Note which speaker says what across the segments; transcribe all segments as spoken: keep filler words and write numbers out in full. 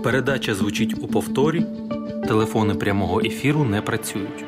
Speaker 1: Передача звучить у повторі. Телефони прямого ефіру не працюють.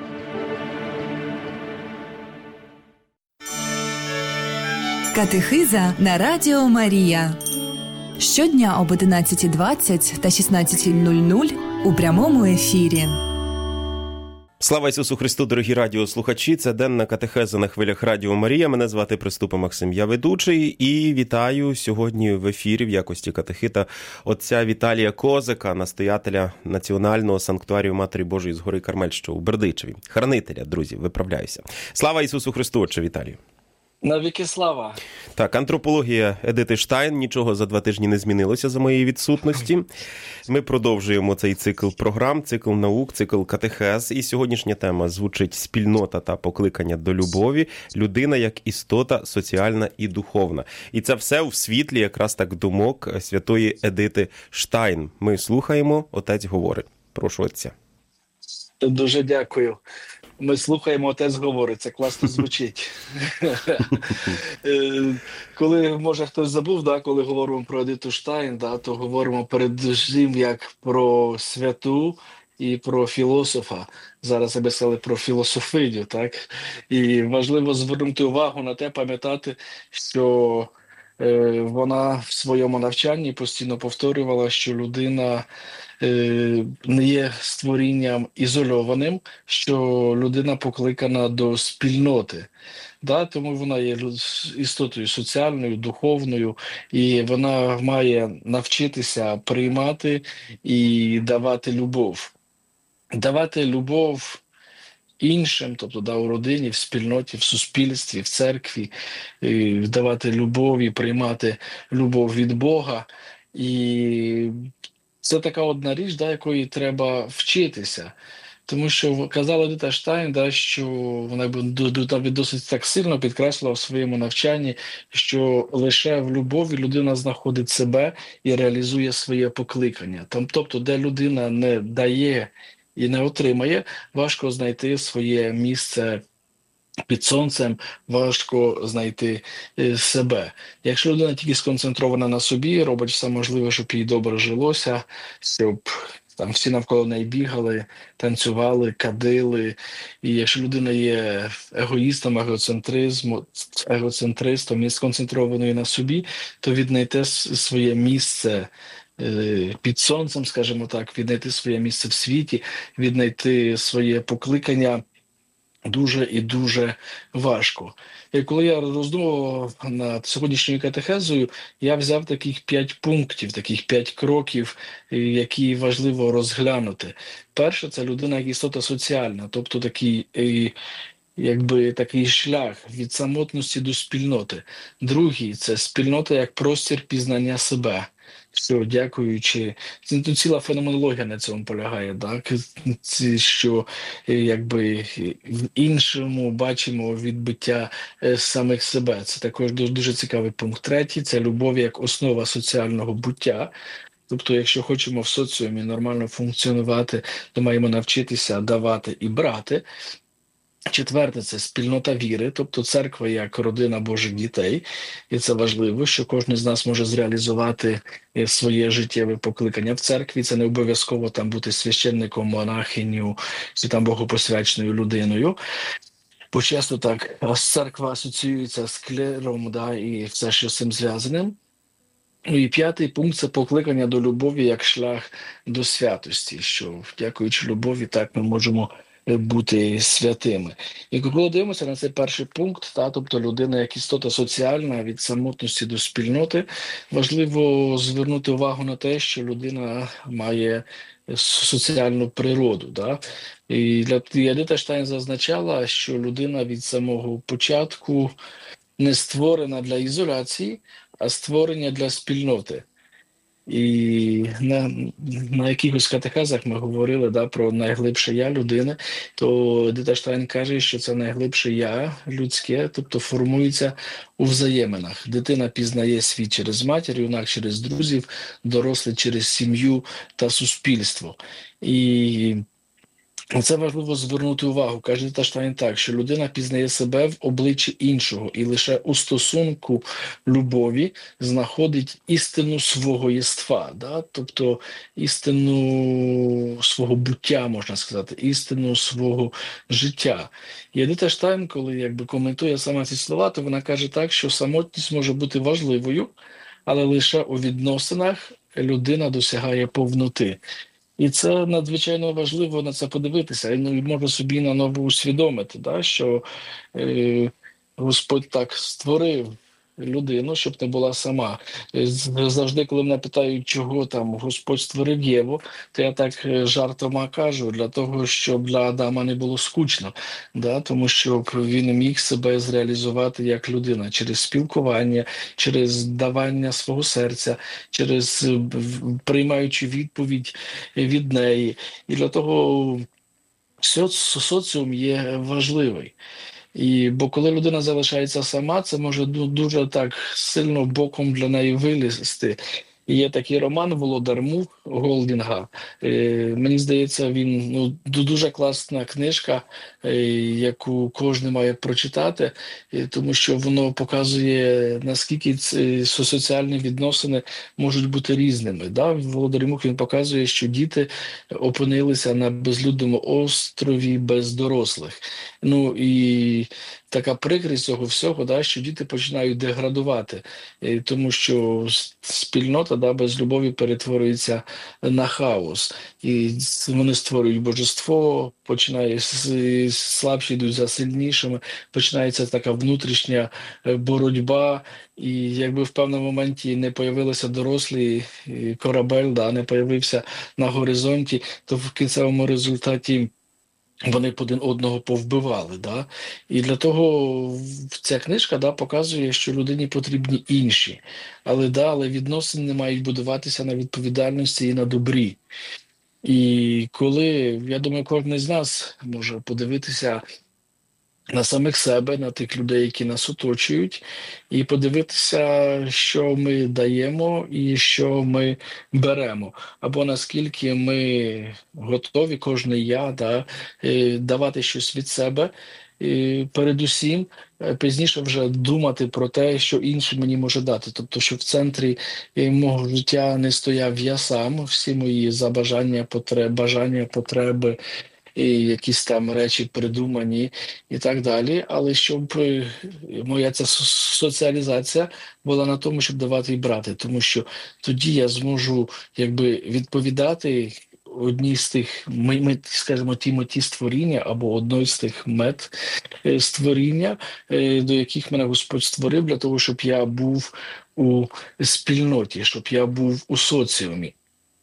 Speaker 2: Катехиза на Радіо Марія. Щодня об одинадцятій двадцять та шістнадцятій нуль нуль у прямому ефірі.
Speaker 3: Слава Ісусу Христу, дорогі радіослухачі! Це денна катехеза на хвилях Радіо Марія. Мене звати Приступа Максим, я ведучий. І вітаю сьогодні в ефірі в якості катехита отця Віталія Козика, настоятеля Національного санктуарію Матері Божої з гори Кармель, що у Бердичеві. Хранителя, друзі, виправляюся. Слава Ісусу Христу, отче Віталію!
Speaker 4: Навіки слава.
Speaker 3: Так, антропологія Едити Штайн. Нічого за два тижні не змінилося за моєї відсутності. Ми продовжуємо цей цикл програм, цикл наук, цикл катехез. І сьогоднішня тема звучить «Спільнота та покликання до любові. Людина як істота соціальна і духовна». І це все в світлі якраз так думок святої Едити Штайн. Ми слухаємо, отець говорить. Прошу отця.
Speaker 4: Дуже дякую. Ми слухаємо, отець говорить, це класно звучить. Коли, може, хтось забув, да, коли говоримо про Едиту Штайн, да, то говоримо передусім як про святу і про філософа. Зараз я би сказали про філософиню, так? І важливо звернути увагу на те, пам'ятати, що е, вона в своєму навчанні постійно повторювала, що людина не є створінням ізольованим, що людина покликана до спільноти. Да? Тому вона є істотою соціальною, духовною, і вона має навчитися приймати і давати любов. Давати любов іншим, тобто да, у родині, в спільноті, в суспільстві, в церкві, давати любов і приймати любов від Бога. І це така одна річ, да, якої треба вчитися. Тому що казала Едита Штайн, да, що вона досить так сильно підкреслила в своєму навчанні, що лише в любові людина знаходить себе і реалізує своє покликання. Там, тобто, де людина не дає і не отримає, важко знайти своє місце під сонцем, важко знайти себе. Якщо людина тільки сконцентрована на собі, робить все можливе, щоб їй добре жилося, щоб там всі навколо неї бігали, танцювали, кадили. І якщо людина є егоїстом, егоцентризмом, егоцентристом і сконцентрованою на собі, то віднайти своє місце під сонцем, скажімо так, віднайти своє місце в світі, віднайти своє покликання дуже і дуже важко. І коли я роздумував над сьогоднішньою катехезою, я взяв таких п'ять пунктів, таких п'ять кроків, які важливо розглянути. Перше – це людина як істота соціальна, тобто такий, якби, такий шлях від самотності до спільноти. Другий – це спільнота як простір пізнання себе. Що, дякуючи, це ціла феноменологія на цьому полягає, так? Це, що якби в іншому бачимо відбиття самих себе. Це також дуже, дуже цікавий пункт. Третій – це любов як основа соціального буття. Тобто, якщо хочемо в соціумі нормально функціонувати, то маємо навчитися давати і брати. Четверте – це спільнота віри, тобто церква як родина Божих дітей. І це важливо, що кожен з нас може зреалізувати своє життєве покликання в церкві. Це не обов'язково там бути священником, монахиню чи там богопосвяченою людиною. Бо часто так церква асоціюється з клером, да, і все, що з цим зв'язаним. Ну і п'ятий пункт – це покликання до любові як шлях до святості, що дякуючи любові так ми можемо бути святими. І коли дивимося на цей перший пункт, та, тобто людина як істота соціальна від самотності до спільноти, важливо звернути увагу на те, що людина має соціальну природу. Да? І Едита Штайн зазначала, що людина від самого початку не створена для ізоляції, а створення для спільноти. І на, на якихось катехезах ми говорили, да, про найглибше «я» людини, то Едита Штайн каже, що це найглибше «я» людське, тобто формується у взаєминах. Дитина пізнає світ через матір, юнак через друзів, дорослий через сім'ю та суспільство. І Це важливо звернути увагу. Каже Едита Штайн так, що людина пізнає себе в обличчі іншого, і лише у стосунку любові знаходить істину свого єства, да? Тобто істину свого буття, можна сказати, істину свого життя. І Едита Штайн, коли якби коментує саме ці слова, то вона каже так, що самотність може бути важливою, але лише у відносинах людина досягає повноти. І це надзвичайно важливо на це подивитися. І ну, можна собі на ново усвідомити, да, що е, Господь так створив людину, щоб не була сама. Е, з- Завжди, коли мене питають, чого там Господь створив Єву, то я так е, жартома кажу, для того, щоб для Адама не було скучно, да, тому що він міг себе зреалізувати як людина через спілкування, через давання свого серця, через е, в- приймаючи відповідь від неї. І для того соц- соціум є важливий. І, бо коли людина залишається сама, це може ду- дуже так сильно боком для неї вилізти. І є такий роман «Володар Мух» Голдінга. Е, мені здається, він ну, ду- дуже класна книжка, е, яку кожен має прочитати, е, тому що воно показує, наскільки ці соціальні відносини можуть бути різними. Да? В «Володарі Мух» він показує, що діти опинилися на безлюдному острові без дорослих. Ну і така прикрість цього всього, да, що діти починають деградувати, е, тому що с- спільнота да, без любові перетворюється на хаос. І с- вони створюють божество, починає с- слабші йдуть за сильнішими, починається така внутрішня е, боротьба. І якби в певному моменті не появилися дорослі, і корабель, да, не появився на горизонті, то в кінцевому результаті вони б один одного повбивали. Да? І для того в- ця книжка да, показує, що людині потрібні інші. Але, да, але відносини мають будуватися на відповідальності і на добрі. І коли, я думаю, кожен з нас може подивитися на самих себе, на тих людей, які нас оточують, і подивитися, що ми даємо і що ми беремо, або наскільки ми готові, кожний я, да, е, давати щось від себе. І передусім, е, пізніше вже думати про те, що інший мені може дати. Тобто, що в центрі е, мого життя не стояв я сам, всі мої забажання, потреби, бажання, потреби, і якісь там речі придумані і так далі. Але щоб е, моя ця со- соціалізація була на тому, щоб давати і брати, тому що тоді я зможу якби відповідати одній з тих, ми, ми скажімо, ті меті створіння або одної з тих мет е, створіння, е, до яких мене Господь створив, для того, щоб я був у спільноті, щоб я був у соціумі.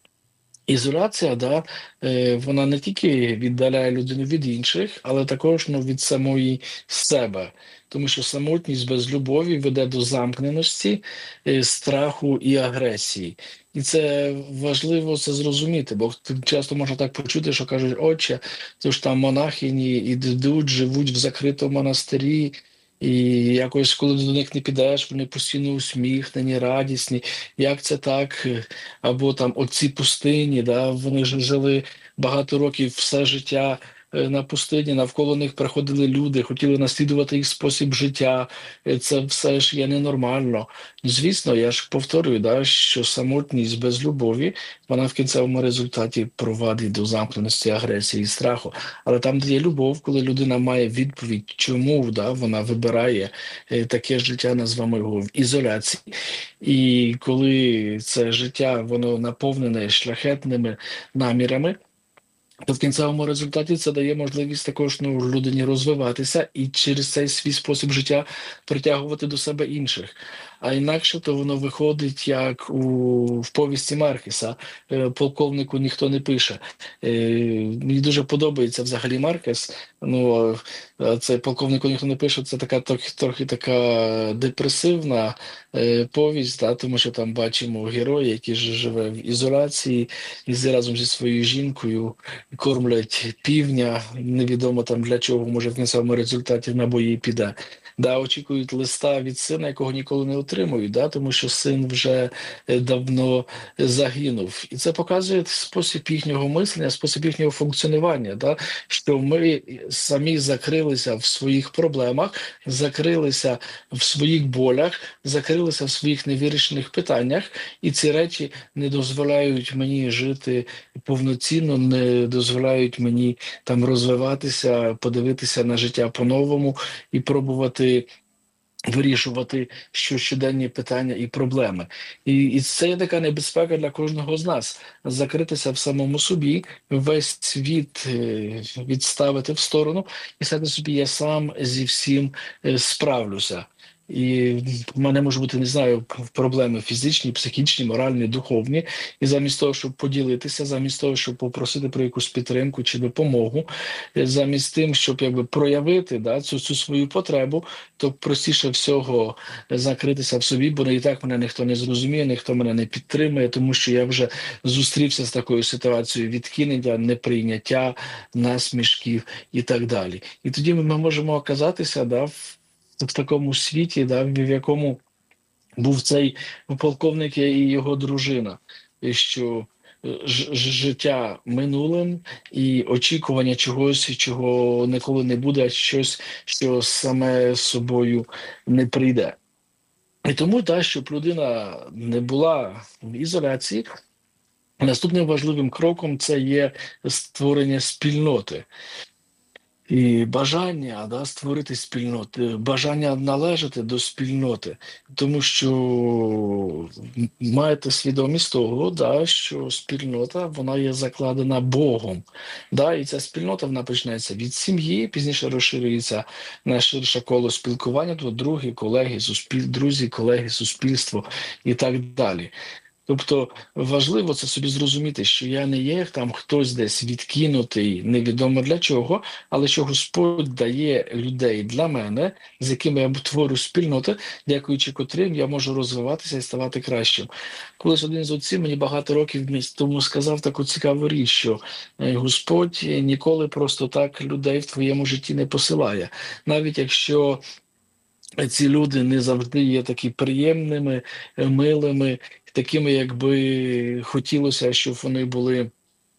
Speaker 4: Ізоляція, да, е, вона не тільки віддаляє людину від інших, але також ну, від самої себе. Тому що самотність без любові веде до замкненості, е, страху і агресії. І це важливо це зрозуміти, бо тут часто можна так почути, що кажуть, отче, то ж там монахині ідуть, живуть в закритому монастирі, і якось, коли до них не підеш, вони постійно усміхнені, радісні. Як це так? Або там оці пустині, да, вони ж жили багато років, все життя е, на пустині, навколо них приходили люди, хотіли наслідувати їх спосіб життя. Е, Це все ж є ненормально. Звісно, я ж повторюю, да, що самотність без любові, вона в кінцевому результаті провадить до замкненості, агресії і страху. Але там, де є любов, коли людина має відповідь, чому да, вона вибирає е, таке життя, назвемо його в ізоляції, і коли це життя воно наповнене шляхетними намірами, то в кінцевому результаті це дає можливість також ну, людині розвиватися і через цей свій спосіб життя притягувати до себе інших. А інакше то воно виходить, як у в повісті Маркеса, е, полковнику ніхто не пише. Е, Мені дуже подобається взагалі Маркес. Ну, е, це полковнику ніхто не пише, це така трохи, трохи така депресивна е, повість, да, тому що там бачимо героя, який ж живе в ізоляції і з- разом зі своєю жінкою кормлять півня, невідомо там для чого, може в кінцевому результаті на бої піде. да, очікують листа від сина, якого ніколи не отримують, да, тому що син вже давно загинув. І це показує спосіб їхнього мислення, спосіб їхнього функціонування, да, що ми самі закрилися в своїх проблемах, закрилися в своїх болях, закрилися в своїх невирішених питаннях, і ці речі не дозволяють мені жити повноцінно, не дозволяють мені там розвиватися, подивитися на життя по-новому і пробувати вирішувати щоденні питання і проблеми. І, і це є така небезпека для кожного з нас. Закритися в самому собі, весь світ е, відставити в сторону і сказати собі, я сам зі всім е, справлюся. І в мене може бути, не знаю, проблеми фізичні, психічні, моральні, духовні. І замість того, щоб поділитися, замість того, щоб попросити про якусь підтримку чи допомогу, замість тим, щоб якби проявити, да, цю, цю свою потребу, то простіше всього закритися в собі, бо і так мене ніхто не зрозуміє, ніхто мене не підтримує, тому що я вже зустрівся з такою ситуацією відкинення, неприйняття, насмішків і так далі. І тоді ми можемо оказатися, да, в в такому світі, да, в якому був цей полковник і його дружина, і що ж- ж- життя минулим і очікування чогось, чого ніколи не буде, а щось, що саме з собою не прийде. І тому, да, щоб людина не була в ізоляції, наступним важливим кроком це є створення спільноти. І бажання, да, створити спільноти, бажання належати до спільноти, тому що м- маєте свідомість того, да, що спільнота вона є закладена Богом. Да, і ця спільнота вона починається від сім'ї, пізніше розширюється на ширше коло спілкування, то другі, колеги, суспіль... друзі, колеги, суспільство і так далі. Тобто важливо це собі зрозуміти, що я не є там хтось десь відкинутий, невідомо для чого, але що Господь дає людей для мене, з якими я творю спільноти, дякуючи котрим я можу розвиватися і ставати кращим. Колись один з отців мені багато років міс- тому сказав таку цікаву річ, що е, Господь ніколи просто так людей в твоєму житті не посилає. Навіть якщо ці люди не завжди є такі приємними, е, милими, такими, якби хотілося, щоб вони були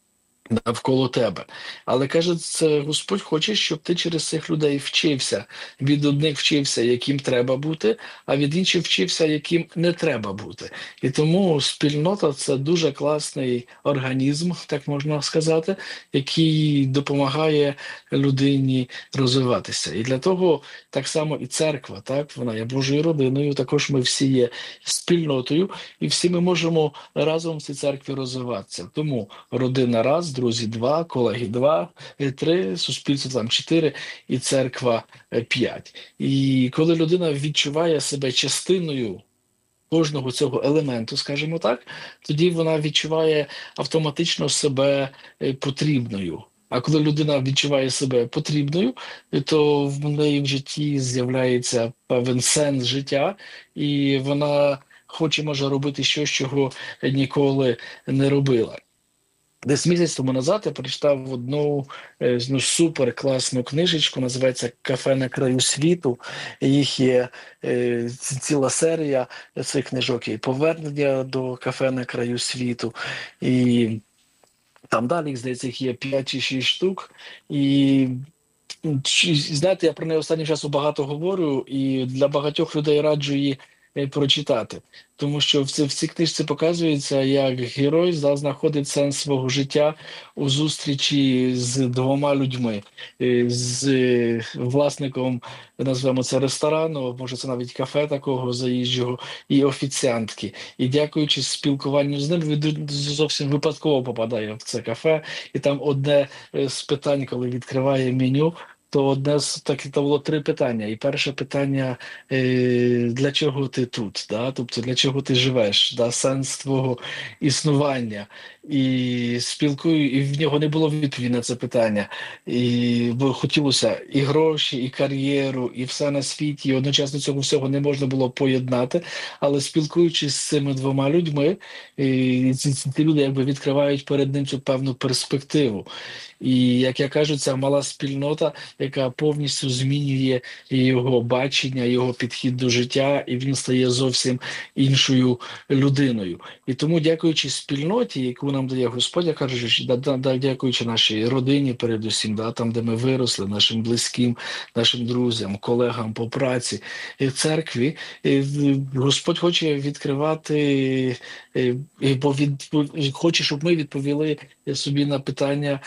Speaker 4: навколо тебе. Але каже, це Господь хоче, щоб ти через цих людей вчився. Від одних вчився, яким треба бути, а від інших вчився, яким не треба бути. І тому спільнота – це дуже класний організм, так можна сказати, який допомагає людині розвиватися. І для того так само і церква, так, вона є Божою родиною, також ми всі є спільнотою, і всі ми можемо разом в цій церкві розвиватися. Тому родина раз, друзі два, колеги два, е, три, суспільство там чотири і церква е, п'ять. І коли людина відчуває себе частиною кожного цього елементу, скажімо так, тоді вона відчуває автоматично себе е, потрібною. А коли людина відчуває себе потрібною, е, то в неї в житті з'являється певен сенс життя, і вона хоче, може робити щось, чого ніколи не робила. Десь місяць тому назад я прочитав одну е, ну, супер класну книжечку, називається «Кафе на краю світу». Їх є е, ці- ціла серія цих книжок, і «Повернення до кафе на краю світу», і там далі, їх, здається, їх є п'ять чи шість штук. І м, чи- знаєте, я про неї останнім часом багато говорю, і для багатьох людей раджу її е, прочитати. Тому що в, ці- в цій книжці показується, як герой да, знаходить сенс свого життя у зустрічі з двома людьми, е, з е, власником, назвемо це ресторану, може це навіть кафе такого заїжджого, і офіціантки. І дякуючи спілкуванню з ним, він зовсім випадково попадає в це кафе, і там одне е, з питань, коли відкриває меню, то одне з таких то було три питання. І перше питання е, для чого ти тут? Да? Тобто для чого ти живеш? Да? Сенс твого існування. І спілкую, і в нього не було відповіді на це питання. І бо хотілося і гроші, і кар'єру, і все на світі. І одночасно цього всього не можна було поєднати. Але спілкуючись з цими двома людьми, і ці, ці ці люди якби відкривають перед ним цю певну перспективу. І як я кажу, ця мала спільнота яка повністю змінює його бачення, його підхід до життя, і він стає зовсім іншою людиною. І тому, дякуючи спільноті, яку нам дає Господь, я кажу, що да, да, дякуючи нашій родині, передусім, да, там, де ми виросли, нашим близьким, нашим друзям, колегам по праці, і церкві, і Господь хоче відкривати, бо від, хоче, щоб ми відповіли собі на питання,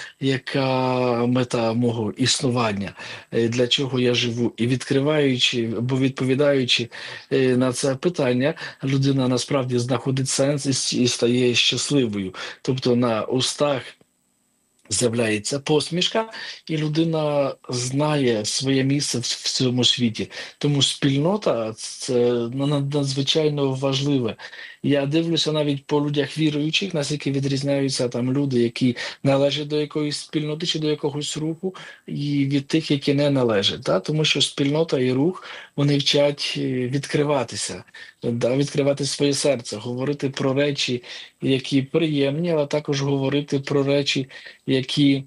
Speaker 4: яка мета мого існування, для чого я живу. І відкриваючи, або відповідаючи на це питання, людина насправді знаходить сенс і стає щасливою. Тобто на устах з'являється посмішка, і людина знає своє місце в цьому світі. Тому спільнота – це надзвичайно важливе. Я дивлюся навіть по людях віруючих, наскільки відрізняються там люди, які належать до якоїсь спільноти чи до якогось руху, і від тих, які не належать. Да? Тому що спільнота і рух, вони вчать відкриватися, да? Відкривати своє серце, говорити про речі, які приємні, але також говорити про речі, які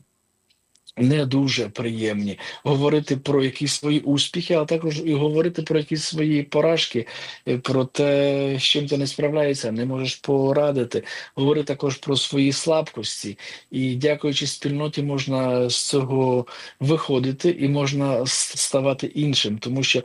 Speaker 4: не дуже приємні, говорити про якісь свої успіхи, а також і говорити про якісь свої поразки, про те, з чим ти не справляєшся, не можеш порадити, говорити також про свої слабкості. І дякуючи спільноті можна з цього виходити і можна ставати іншим, тому що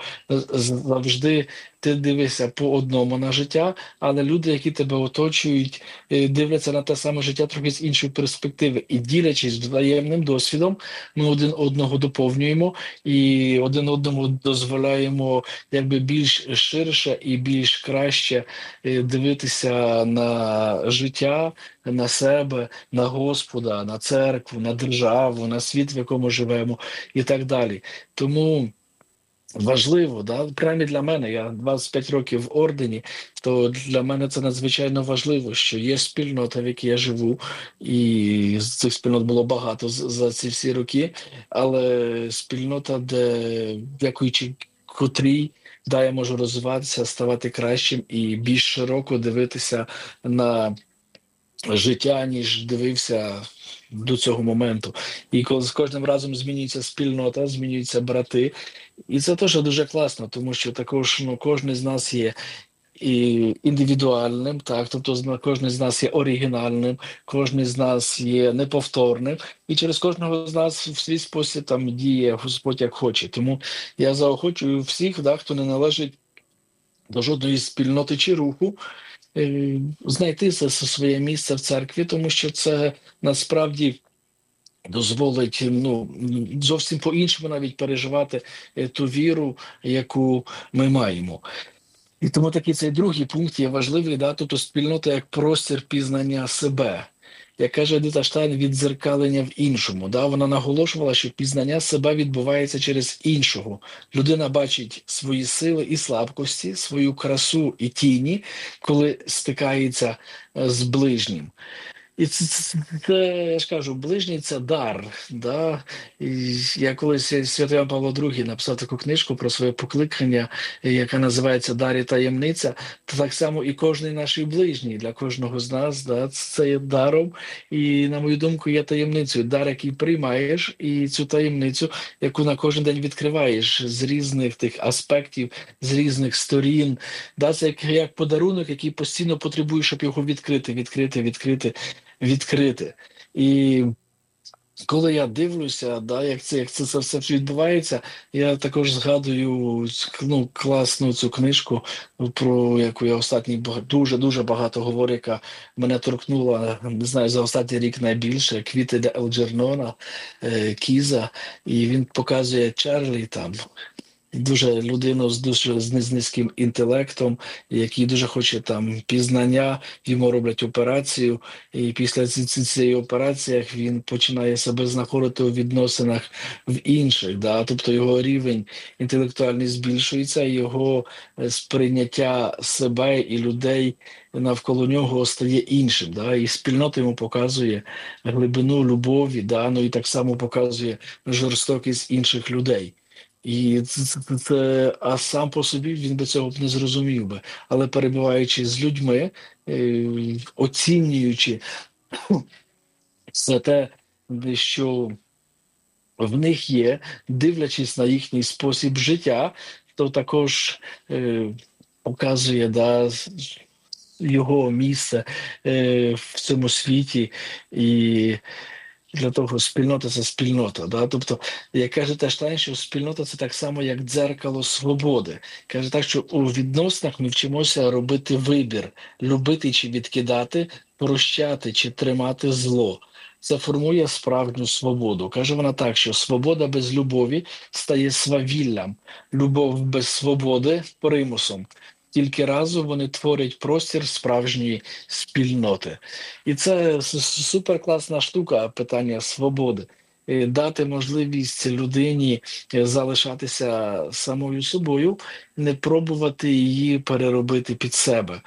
Speaker 4: завжди ти дивишся по одному на життя, але люди, які тебе оточують, дивляться на те саме життя трохи з іншої перспективи. І ділячись взаємним досвідом, ми один одного доповнюємо і один одному дозволяємо якби більш ширше і більш краще дивитися на життя, на себе, на Господа, на церкву, на державу, на світ, в якому живемо і так далі. Тому важливо, да? Принаймні для мене, я двадцять п'ять років в ордені, то для мене це надзвичайно важливо, що є спільнота, в якій я живу, і з цих спільнот було багато за ці всі роки, але спільнота, де, дякуючи котрій, да, я можу розвиватися, ставати кращим і більш широко дивитися на життя, ніж дивився до цього моменту. І коли з кожним разом змінюється спільнота, змінюються брати. І це теж дуже класно, тому що також ну, кожен з нас є і індивідуальним, так, тобто кожен з нас є оригінальним, кожен з нас є неповторним, і через кожного з нас в свій спосіб там діє Господь як хоче. Тому я заохочую всіх, да, хто не належить до жодної спільноти чи руху, знайти це своє місце в церкві, тому що це насправді дозволить ну, зовсім по-іншому навіть переживати ту віру, яку ми маємо. І тому такий цей другий пункт є важливий, да, тобто спільнота як простір пізнання себе. Як каже Едита Штайн, віддзеркалення в іншому. Да? Вона наголошувала, що пізнання себе відбувається через іншого. Людина бачить свої сили і слабкості, свою красу і тіні, коли стикається з ближнім. І це, це, це, я ж кажу, ближній – це дар. Да? І я колись, святий Іван Павло другий написав таку книжку про своє покликання, яка називається «Дар і таємниця». То так само і кожний наш ближній, для кожного з нас, да, це є даром. І, на мою думку, є таємницею. Дар, який приймаєш, і цю таємницю, яку на кожен день відкриваєш з різних тих аспектів, з різних сторін. Да? Це як, як подарунок, який постійно потребує, щоб його відкрити, відкрити, відкрити. відкрити. І коли я дивлюся, да, як це, як це, це все відбувається, я також згадую ну, класну цю книжку, про яку я останній дуже-дуже багато говорю, яка мене торкнула, не знаю, за останній рік найбільше, «Квіти для Елджернона», Кіза, і він показує Чарлі там, дуже людину з дуже з низьким інтелектом, який дуже хоче там пізнання, йому роблять операцію, і після цієї операції він починає себе знаходити у відносинах в інших, да? Тобто його рівень інтелектуальний збільшується, його сприйняття себе і людей навколо нього стає іншим, да? І спільнота йому показує глибину любові, да? Ну і так само показує жорстокість інших людей. І це, це, це, а сам по собі він би цього б не зрозумів би. Але перебуваючи з людьми, е, оцінюючи все те, що в них є, дивлячись на їхній спосіб життя, то також е, показує, да, його місце е, в цьому світі. І для того спільнота – це спільнота. Да? Тобто, як каже теж Штайн, що спільнота – це так само, як дзеркало свободи. Каже так, що у відносинах ми вчимося робити вибір, любити чи відкидати, прощати чи тримати зло. Це формує справжню свободу. Каже вона так, що свобода без любові стає свавіллям, любов без свободи – примусом. Тільки разом вони творять простір справжньої спільноти. І це суперкласна штука, питання свободи. Дати можливість людині залишатися самою собою, не пробувати її переробити під себе.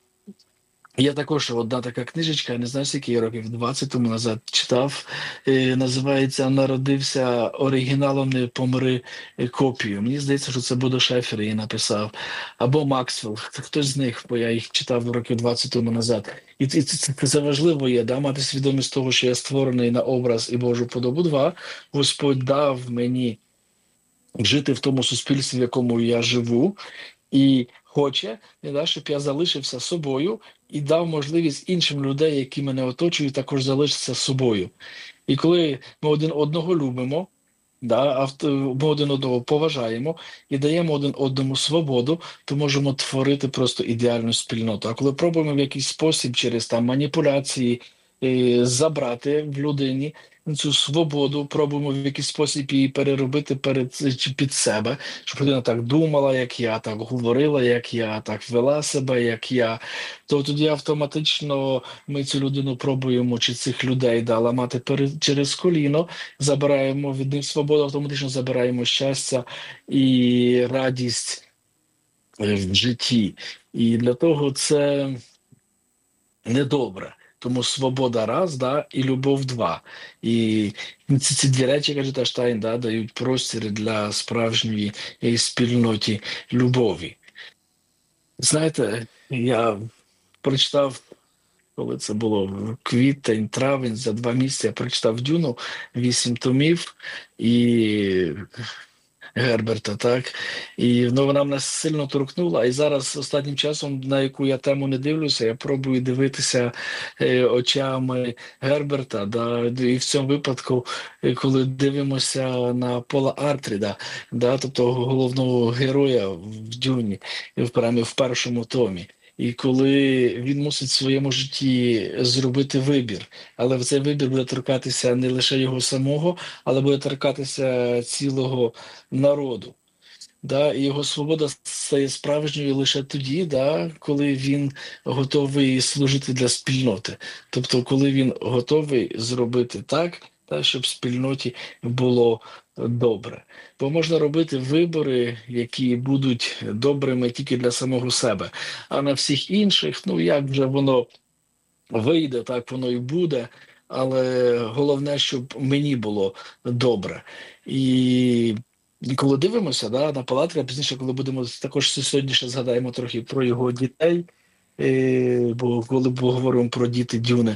Speaker 4: Є також одна така книжечка, я не знаю, скільки років, двадцять тому назад читав, е, називається «Народився оригіналом, не помри копією». Мені здається, що це Бодо Шефер її написав, або Максвелл, це хтось з них, бо я їх читав років двадцять тому назад. І це, це, це важливо є, да, мати свідомість того, що я створений на образ і Божу подобу. Два, Господь дав мені жити в тому суспільстві, в якому я живу, і хоче, да, щоб я залишився собою і дав можливість іншим людей, які мене оточують, також залишитися собою. І коли ми один одного любимо, да, ми один одного поважаємо і даємо один одному свободу, то можемо творити просто ідеальну спільноту. А коли пробуємо в якийсь спосіб через там маніпуляції е, забрати в людині цю свободу, пробуємо в якийсь спосіб її переробити перед, чи під себе, щоб людина так думала, як я, так говорила, як я, так вела себе, як я, то тоді автоматично ми цю людину пробуємо, чи цих людей да, ламати перед, через коліно, забираємо від них свободу, автоматично забираємо щастя і радість в житті. І для того це недобре. Тому свобода раз, да, і любов два. І ці, ці дві речі, каже Штайн, да, дають простір для справжньої спільноті любові. Знаєте, я прочитав, коли це було квітень, травень, за два місяці я прочитав Дюну, вісім томів, і Герберта, так? І ну, вона мене сильно торкнула. І зараз останнім часом, на яку я тему не дивлюся, я пробую дивитися е, очами Герберта. Да? І в цьому випадку, коли дивимося на Пола Артріда, да? Тобто головного героя в Дюні, в, в першому томі. І коли він мусить в своєму житті зробити вибір, але в цей вибір буде торкатися не лише його самого, але буде торкатися цілого народу. Да? І його свобода стає справжньою лише тоді, да? Коли він готовий служити для спільноти. Тобто, коли він готовий зробити так, та, щоб спільноті було добре. Бо можна робити вибори, які будуть добрими тільки для самого себе, а на всіх інших, ну як вже воно вийде, так воно і буде, але головне, щоб мені було добре. І коли дивимося да, на Палатрія, пізніше, коли будемо, також сьогодні ще згадаємо трохи про його дітей, бо коли говоримо про діти Дюни,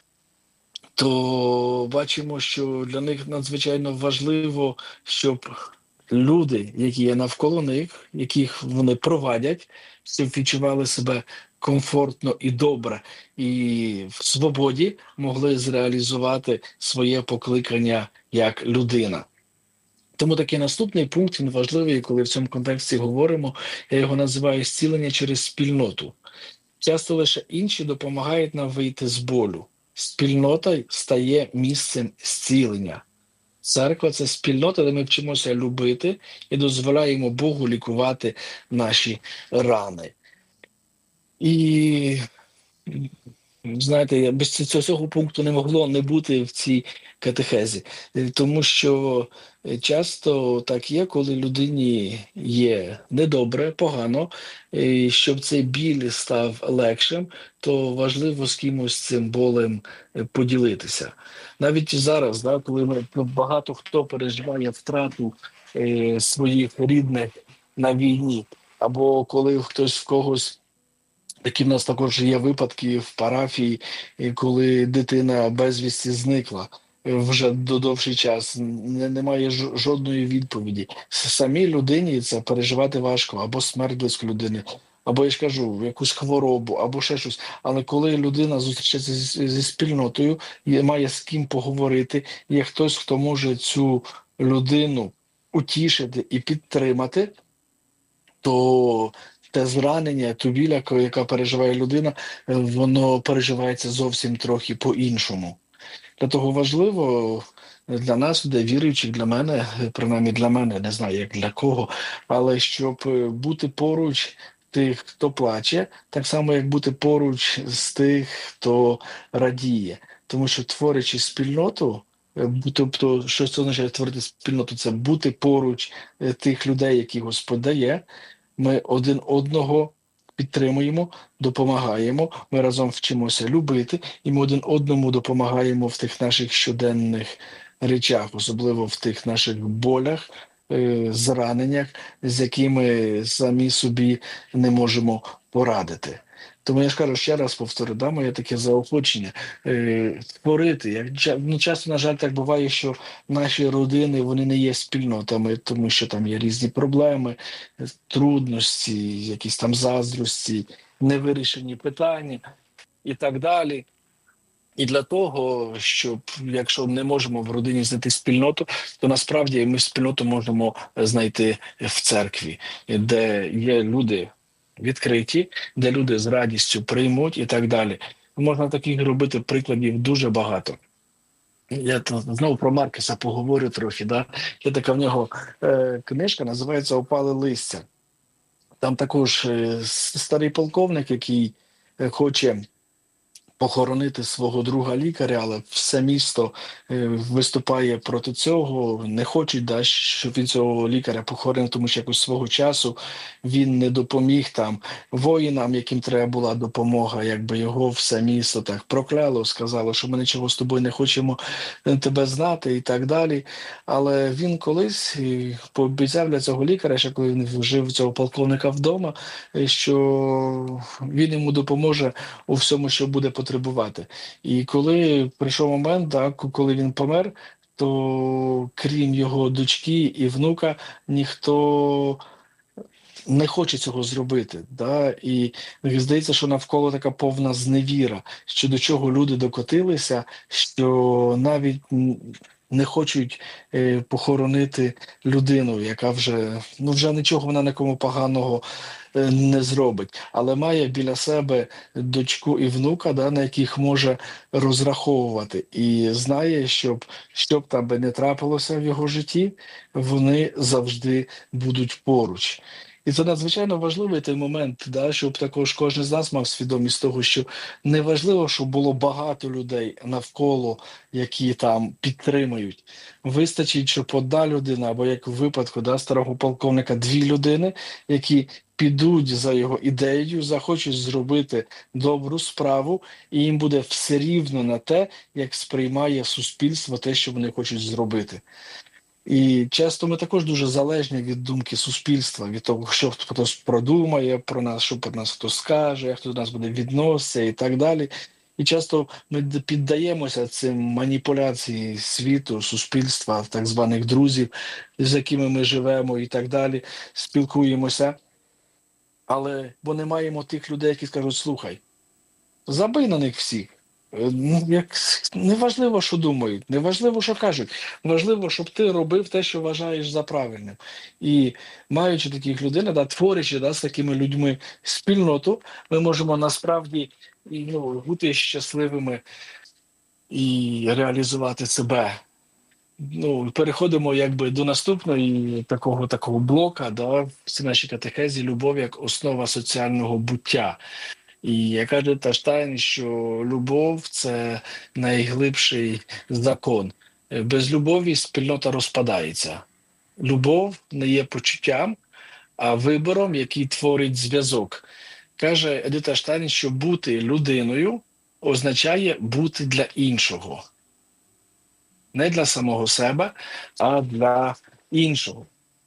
Speaker 4: то бачимо, що для них надзвичайно важливо, щоб люди, які є навколо них, яких вони провадять, щоб відчували себе комфортно і добре, і в свободі могли зреалізувати своє покликання як людина. Тому такий наступний пункт, він важливий, коли в цьому контексті говоримо, я його називаю «зцілення через спільноту». Часто лише інші допомагають нам вийти з болю. Спільнота стає місцем зцілення. Церква – це спільнота, де ми вчимося любити і дозволяємо Богу лікувати наші рани. І, знаєте, без цього пункту не могло не бути в цій катехезі. Тому що часто так є, коли людині є недобре, погано, і щоб цей біль став легшим, то важливо з кимось цим болем поділитися. Навіть зараз, да, коли ми, багато хто переживає втрату е, своїх рідних на війні, або коли хтось в когось, такі в нас також є випадки в парафії, коли дитина безвісті зникла. вже до довший час, не, немає жодної відповіді. Самій людині це переживати важко, або смерть близько людини, або, я ж кажу, якусь хворобу, або ще щось. Але коли людина зустрічається зі, зі спільнотою, і має з ким поговорити, є хтось, хто може цю людину утішити і підтримати, то те зранення, ту біль, яка переживає людина, воно переживається зовсім трохи по-іншому. Для того важливо для нас, для віруючих, для мене, принаймні для мене, не знаю, як для кого, але щоб бути поруч тих, хто плаче, так само, як бути поруч з тих, хто радіє. Тому що, творячи спільноту, тобто, що це означає творити спільноту? Це бути поруч тих людей, які Господь дає. Ми один одного підтримуємо, допомагаємо, ми разом вчимося любити, і ми один одному допомагаємо в тих наших щоденних речах, особливо в тих наших болях, зраненнях, з якими самі собі не можемо порадити. Тому я ж кажу, ще раз повторю, да, моє таке заохочення е, творити. Як, ну, часто, на жаль, так буває, що наші родини, вони не є спільнотами, тому що там є різні проблеми, трудності, якісь там заздрості, невирішені питання і так далі. І для того, щоб, якщо не можемо в родині знайти спільноту, то насправді ми спільноту можемо знайти в церкві, де є люди відкриті, де люди з радістю приймуть і так далі. Можна таких робити прикладів дуже багато. Я знову про Маркеса поговорю трохи. Да? Є така в нього е, книжка, називається «Опале листя». Там також е, старий полковник, який е, хоче похоронити свого друга лікаря, але все місто е, виступає проти цього, не хочуть, да, щоб він цього лікаря похоронив, тому що якось свого часу він не допоміг там воїнам, яким треба була допомога, якби його все місто так прокляло, сказало, що ми нічого з тобою не хочемо тебе знати і так далі. Але він колись пообіцяв для цього лікаря, що коли він жив цього полковника вдома, що він йому допоможе у всьому, що буде потребувати. І коли прийшов момент, так, коли він помер, то крім його дочки і внука, ніхто не хоче цього зробити. Да? І здається, що навколо така повна зневіра, що до чого люди докотилися, що навіть не хочуть е, похоронити людину, яка вже, ну, вже нічого вона нікому поганого е, не зробить, але має біля себе дочку і внука, да, на яких може розраховувати. І знає, щоб, щоб там би не трапилося в його житті, вони завжди будуть поруч. І це надзвичайно важливий той момент, да, щоб також кожен з нас мав свідомість того, що не важливо, щоб було багато людей навколо, які там підтримують. Вистачить, щоб одна людина, або як в випадку, да, старого полковника, дві людини, які підуть за його ідеєю, захочуть зробити добру справу, і їм буде все рівно на те, як сприймає суспільство те, що вони хочуть зробити. І часто ми також дуже залежні від думки суспільства, від того, що хтось продумає про нас, що про нас хтось скаже, як хто до нас буде відноситися і так далі. І часто ми піддаємося цим маніпуляції світу, суспільства, так званих друзів, з якими ми живемо і так далі, спілкуємося. Але бо не маємо тих людей, які скажуть: слухай, забий на них всіх. Як неважливо, що думають, неважливо, що кажуть, важливо, щоб ти робив те, що вважаєш за правильним. І маючи таких людей, да, творячи, да, з такими людьми спільноту, ми можемо насправді, ну, бути щасливими і реалізувати себе. Ну, переходимо якби до наступного такого такого блока, да, в цій нашій катехезі «Любов як основа соціального буття». І я кажу Штайн, що любов – це найглибший закон. Без любові спільнота розпадається. Любов не є почуттям, а вибором, який творить зв'язок. Каже Едита Штайн, що бути людиною означає бути для іншого. Не для самого себе, а для іншого.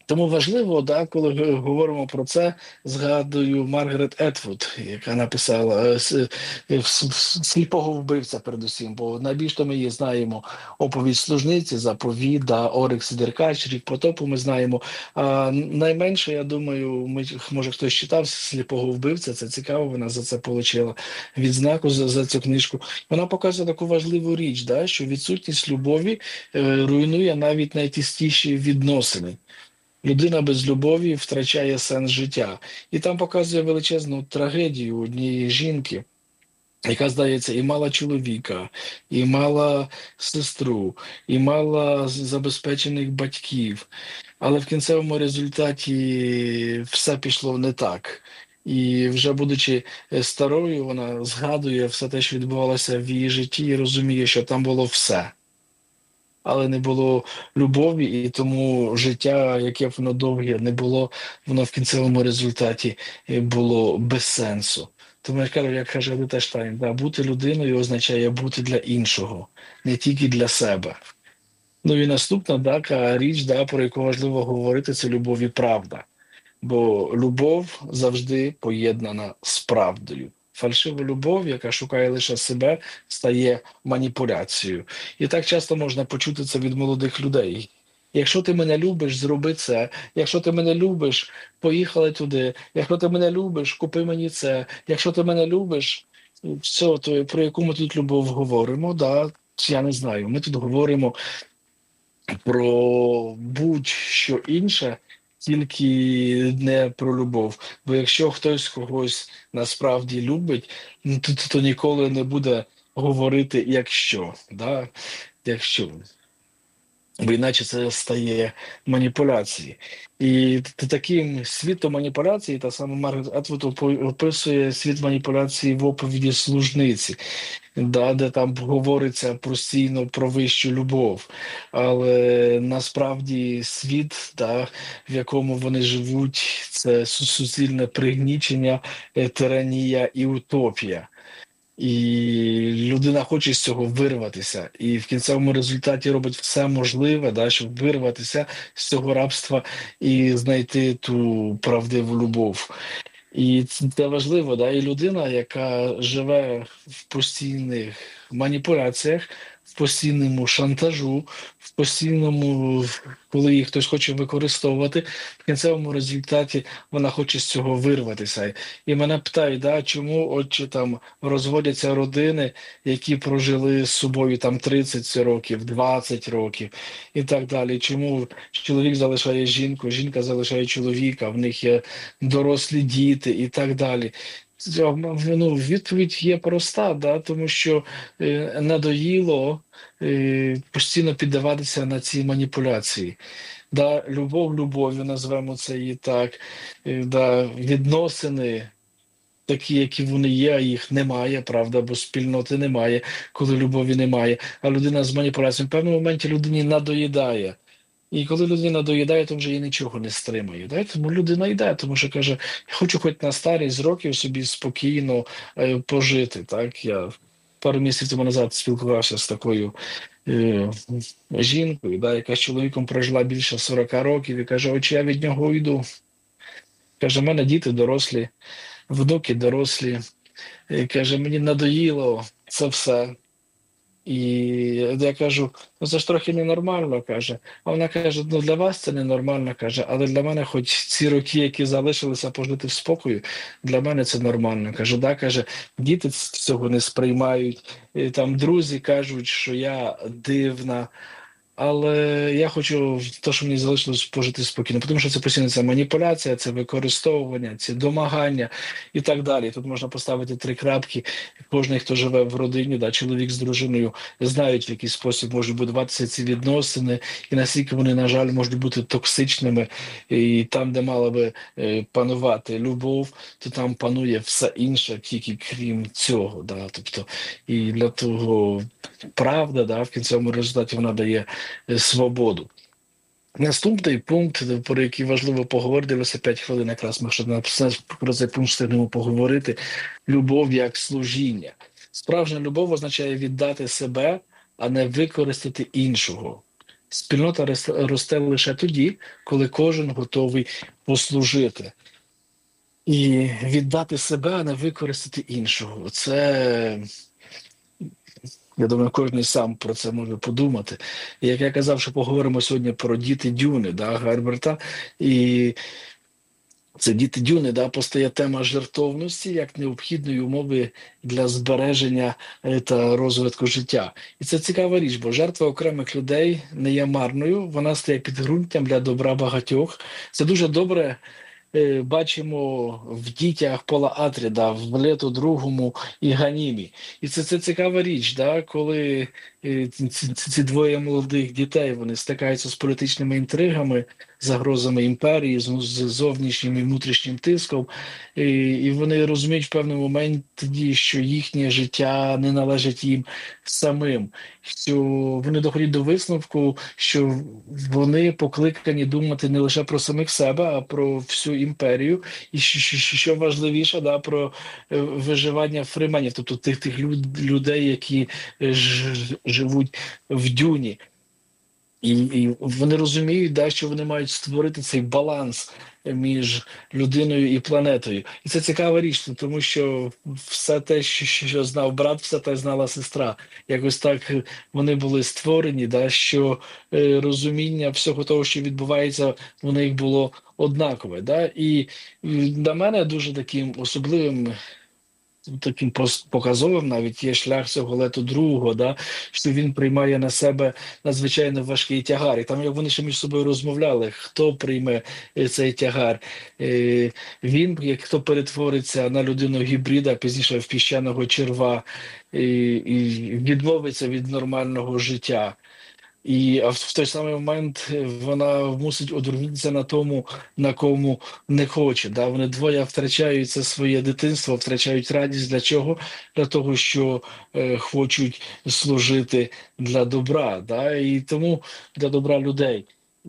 Speaker 4: Тому важливо, да, коли ми говоримо про це, згадую Маргарет Етвуд, яка написала е, с- е, с- с- «Сліпого вбивця» передусім, бо найбільше ми її знаємо оповідь служниці, заповідь, да, Орикс і Деркач, рік потопу ми знаємо. А найменше, я думаю, ми, може хтось читав «Сліпого вбивця», це цікаво, вона за це отримала відзнаку за, за цю книжку. Вона показує таку важливу річ, да, що відсутність любові е, руйнує навіть найтістіші відносини. Людина без любові втрачає сенс життя. І там показує величезну трагедію однієї жінки, яка, здається, і мала чоловіка, і мала сестру, і мала з- забезпечених батьків. Але в кінцевому результаті все пішло не так. І вже будучи е, старою, вона згадує все те, що відбувалося в її житті, і розуміє, що там було все. Але не було любові, і тому життя, яке б воно довге не було, воно в кінцевому результаті е, було без сенсу. Тому я кажу, як каже Едита Штайн, да, бути людиною означає бути для іншого, не тільки для себе. Ну і наступна така річ, да, про яку важливо говорити, це любов і правда. Бо любов завжди поєднана з правдою. Фальшива любов, яка шукає лише себе, стає маніпуляцією. І так часто можна почути це від молодих людей. Якщо ти мене любиш, зроби це. Якщо ти мене любиш, поїхали туди. Якщо ти мене любиш, купи мені це. Якщо ти мене любиш, все, то про яку ми тут любов говоримо, да, я не знаю. Ми тут говоримо про будь-що інше, тільки не про любов. Бо якщо хтось когось насправді любить, ну, то, то ніколи не буде говорити «якщо». Да? Якщо. Бо іначе це стає маніпуляцією. І т- таким світом маніпуляції, та саме Маргарет Етвуд опо- описує світ маніпуляції в оповіді служниці, да, де там говориться постійно про вищу любов. Але насправді світ, да, в якому вони живуть, це су- суцільне пригнічення, е, тиранія і утопія. І людина хоче з цього вирватися, і в кінцевому результаті робить все можливе, да, щоб вирватися з цього рабства і знайти ту правдиву любов. І це це важливо, да, і людина, яка живе в постійних маніпуляціях, в постійному шантажу, в постійному, коли її хтось хоче використовувати, в кінцевому результаті вона хоче з цього вирватися. І мене питають, да, чому отче там розводяться родини, які прожили з собою там тридцять років, двадцять років і так далі. Чому чоловік залишає жінку, жінка залишає чоловіка, в них є дорослі діти і так далі. Ну, відповідь є проста, да, тому що е, надоїло е, постійно піддаватися на ці маніпуляції. Да, любов любов'ю, назвемо це її так, е, да, відносини такі, які вони є, а їх немає, правда, бо спільноти немає, коли любові немає. А людина з маніпуляцією в певному моменті людині надоїдає. І коли людина доїдає, то вже її нічого не стримає. Да? Тому людина йде, тому що каже, хочу хоч на старість років собі спокійно е, пожити. Так? Я пару місяців тому назад спілкувався з такою е, жінкою, да, яка з чоловіком прожила більше сорок років, і каже, очі я від нього йду. Каже, в мене діти дорослі, внуки дорослі. І каже, мені надоїло це все. І я кажу, ну це ж трохи ненормально, каже. А вона каже, ну для вас це ненормально, каже, але для мене хоч ці роки, які залишилися пожити в спокою, для мене це нормально. Кажу, да, каже, діти цього не сприймають, і там друзі кажуть, що я дивна. Але я хочу те, що мені залишилось пожити спокійно, тому що це постійно це маніпуляція, це використовування, це домагання і так далі. Тут можна поставити три крапки. Кожен, хто живе в родині, да, чоловік з дружиною, знають, в який спосіб можуть будуватися ці відносини, і наскільки вони, на жаль, можуть бути токсичними. І там, де мала би е, панувати любов, то там панує все інше, тільки крім цього. Да. Тобто, і для того правда, да, в кінцевому результаті вона дає свободу. Наступний пункт, про який важливо поговорити, дивилося п'ять хвилин, якраз ми ще про цей пункт встигнемо поговорити. Любов як служіння. Справжня любов означає віддати себе, а не використати іншого. Спільнота росте лише тоді, коли кожен готовий послужити. І віддати себе, а не використати іншого. Це, я думаю, кожен сам про це може подумати. І як я казав, що поговоримо сьогодні про діти Дюни, да, Герберта, і це діти Дюни, да, постає тема жертовності як необхідної умови для збереження та розвитку життя. І це цікава річ, бо жертва окремих людей не є марною, вона стає підґрунтям для добра багатьох. Це дуже добре бачимо в дітях Пола Атріда, в Лето Другому і Ганімі. І це, це цікава річ, да, коли ці, ці двоє молодих дітей, вони стикаються з політичними інтригами, загрозами імперії, з, з зовнішнім і внутрішнім тиском, і, і вони розуміють в певний момент тоді, що їхнє життя не належить їм самим, що вони доходять до висновку, що вони покликані думати не лише про самих себе, а про всю імперію, і що, що важливіше, да, про виживання фрименів, тобто тих, тих людей, які ж, живуть в Дюні. І, і вони розуміють, да, що вони мають створити цей баланс між людиною і планетою. І це цікава річ, тому що все те, що, що знав брат, все те знала сестра. Якось так вони були створені, да, що е, розуміння всього того, що відбувається, у них було однакове. Да? І для мене дуже таким особливим, таким показовим навіть є шлях цього Лето Другого, да, що він приймає на себе надзвичайно важкий тягар. І там, як вони ще між собою розмовляли, хто прийме цей тягар. Він, як хто перетвориться на людину гібрида, пізніше в піщаного черва, і відмовиться від нормального життя. І а в той самий момент вона мусить одружитися на тому, на кому не хоче. Да? Вони двоє втрачають це своє дитинство, втрачають радість. Для чого? Для того, що е, хочуть служити для добра. Да? І тому для добра людей.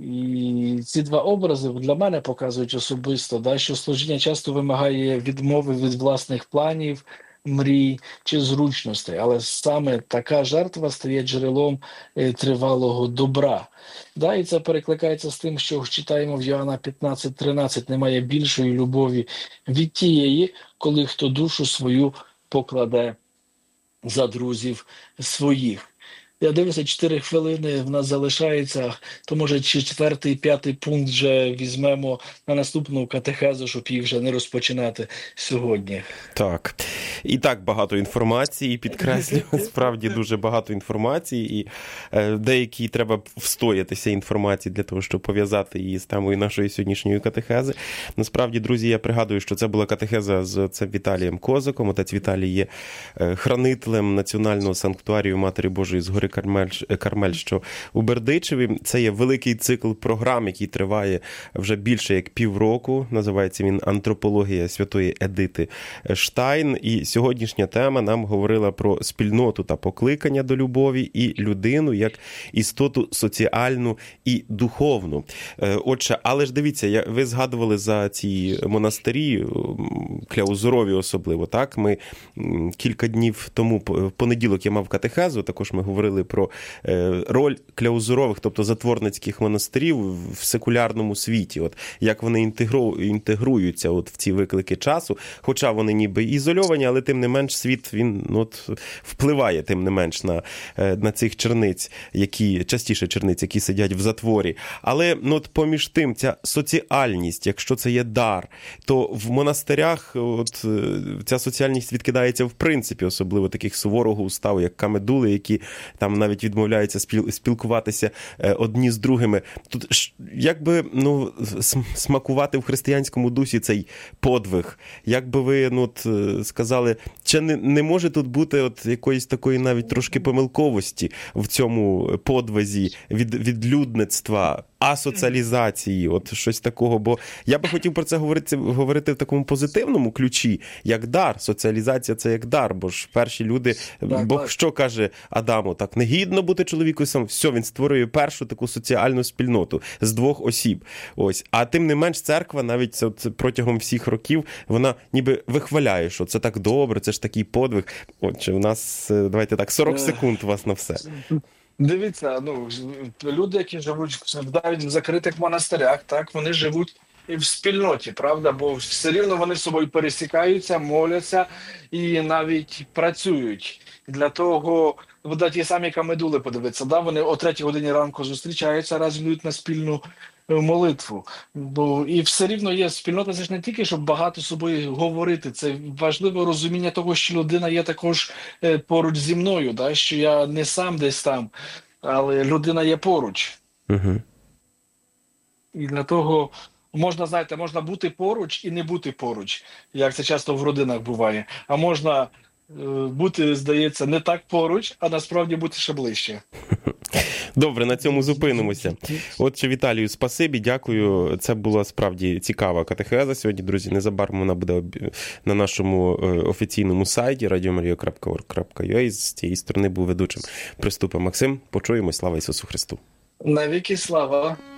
Speaker 4: І ці два образи для мене показують особисто, да, що служіння часто вимагає відмови від власних планів, мрій чи зручностей, але саме така жертва стає джерелом е, тривалого добра. Да, і це перекликається з тим, що читаємо в Йоанна п'ятнадцять тринадцять, немає більшої любові від тієї, коли хто душу свою покладе за друзів своїх. Я дивлюся, чотири хвилини в нас залишається, то може четвертий, п'ятий пункт вже візьмемо на наступну катехезу, щоб їх вже не розпочинати сьогодні.
Speaker 3: Так. І так багато інформації, підкреслюю, справді дуже багато інформації, і е, деякі треба встоятися інформації для того, щоб пов'язати її з темою нашої сьогоднішньої катехези. Насправді, друзі, я пригадую, що це була катехеза з отцем Віталієм Козаком. Отець Віталій є хранителем Національного санктуарію Матері Божої з гори Кармель, Кармель, що у Бердичеві. Це є великий цикл програм, який триває вже більше як півроку. Називається він «Антропологія святої Едити Штайн». І сьогоднішня тема нам говорила про спільноту та покликання до любові і людину як істоту соціальну і духовну. Отже, але ж дивіться, ви згадували за ці монастирі, кляузурові особливо, так? Ми кілька днів тому, в понеділок я мав катехезу, також ми говорили про роль кляузурових, тобто затворницьких монастирів в секулярному світі, от як вони інтегруються от в ці виклики часу, хоча вони ніби ізольовані, але тим не менш світ, він ну, от, впливає тим не менш на, на цих черниць, які, частіше черниць, які сидять в затворі. Але ну, от, поміж тим, ця соціальність, якщо це є дар, то в монастирях от, ця соціальність відкидається в принципі, особливо таких суворого уставу, як камедули, які там навіть відмовляються спіл, спілкуватися одні з другими. Тут як би ну, смакувати в християнському дусі цей подвиг? Як би ви ну, от, сказали, чи не, не може тут бути от якоїсь такої навіть трошки помилковості в цьому подвизі від, відлюдництва, асоціалізації, от щось такого, бо я би хотів про це говорити, говорити в такому позитивному ключі, як дар. Соціалізація – це як дар, бо ж перші люди, так, Бог так. Що каже Адаму? Так, негідно бути чоловіком сам. Все, він створює першу таку соціальну спільноту з двох осіб. Ось. А тим не менш церква навіть от, протягом всіх років, вона ніби вихваляє, що це так добре, це ж такий подвиг. Отже, у нас, давайте так, сорок секунд у вас на все.
Speaker 4: Дивіться, ну люди, які живуть навіть в закритих монастирях, так вони живуть і в спільноті, правда? Бо все рівно вони з собою пересікаються, моляться і навіть працюють. Для того, бодай ті самі камедули подивитися, да? Вони о третій годині ранку зустрічаються, раз йдуть на спільну молитву. Бо і все рівно є спільнота, це ж не тільки, щоб багато з собою говорити. Це важливе розуміння того, що людина є також поруч зі мною, да? Що я не сам десь там, але людина є поруч.
Speaker 3: Угу.
Speaker 4: І для того можна, знаєте, можна бути поруч і не бути поруч, як це часто в родинах буває. А можна е, бути, здається, не так поруч, а насправді бути ще ближче.
Speaker 3: Добре, на цьому зупинимося. Отже, Віталію, спасибі, дякую. Це була справді цікава катехеза сьогодні, друзі. Незабаром вона буде на нашому офіційному сайті радіо марія крапка орг крапка ю а. З цієї сторони був ведучим Приступа Максим. Почуємось. Слава Ісусу Христу.
Speaker 4: Навіки слава.